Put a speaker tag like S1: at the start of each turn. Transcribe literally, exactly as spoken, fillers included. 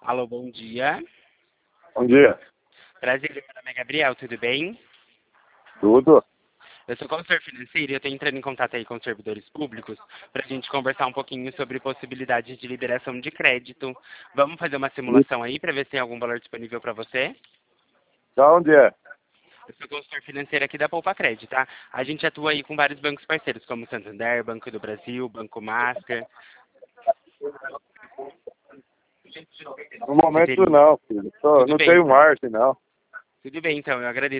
S1: Alô, bom dia.
S2: Bom dia.
S1: Prazer, meu nome é Gabriel, tudo bem?
S2: Tudo?
S1: Eu sou consultor financeiro e eu estou entrando em contato aí com os servidores públicos para a gente conversar um pouquinho sobre possibilidades de liberação de crédito. Vamos fazer uma simulação aí para ver se tem algum valor disponível para você?
S2: Da onde é?
S1: Eu sou consultor financeiro aqui da Poupa Crédito, tá? A gente atua aí com vários bancos parceiros, como Santander, Banco do Brasil, Banco Master.
S2: No
S1: Você
S2: momento
S1: teria...
S2: não, filho. Tô,
S1: Tudo
S2: não
S1: bem,
S2: tenho
S1: então.
S2: margem, não.
S1: Tudo bem, então. Eu agradeço